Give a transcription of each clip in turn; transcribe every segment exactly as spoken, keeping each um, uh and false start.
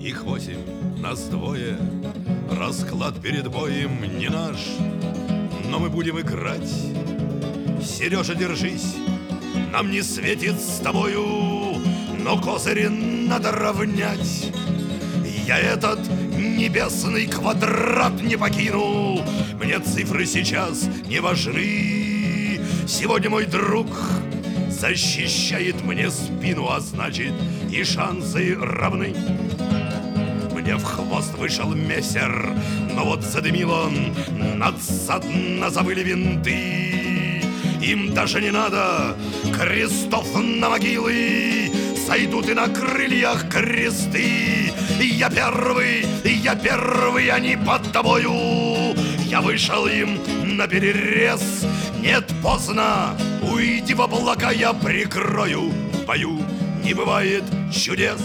Их восемь, нас двое, расклад перед боем не наш, но мы будем играть. Сережа, держись, нам не светит с тобою, но козыри надо равнять. Я этот небесный квадрат не покину, мне цифры сейчас не важны. Сегодня мой друг защищает мне спину, а значит и шансы равны. Мне в хвост вышел мессер, но вот задымил он, надсадно завыли винты. Им даже не надо крестов на могилы, сойдут и на крыльях кресты. Я первый, я первый, они под тобою. Я вышел им на перерез. Нет, поздно, уйди в облака, я прикрою. В бою не бывает чудес.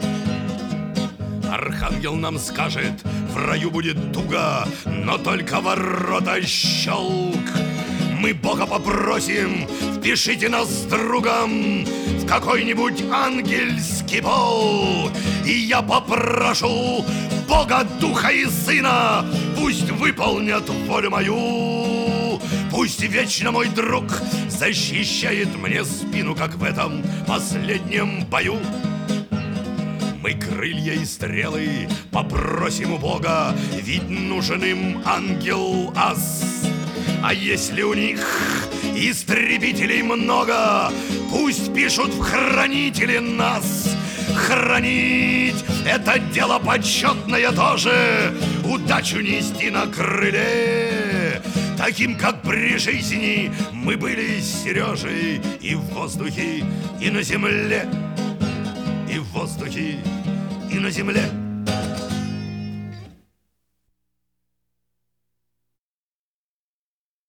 Архангел нам скажет, в раю будет туго, но только ворота щелк. Мы Бога попросим, впишите нас с другом в какой-нибудь ангельский полк. И я попрошу Бога, Духа и Сына, пусть выполнят волю мою. Пусть вечно мой друг защищает мне спину, как в этом последнем бою. Мы крылья и стрелы попросим у Бога, ведь нужен им ангел-ас. А если у них истребителей много, пусть пишут в хранители нас. Хранить — это дело почетное тоже, удачу нести на крыле. Таким, как при жизни, мы были с Сережей и в воздухе, и на земле. И в воздухе, и на земле.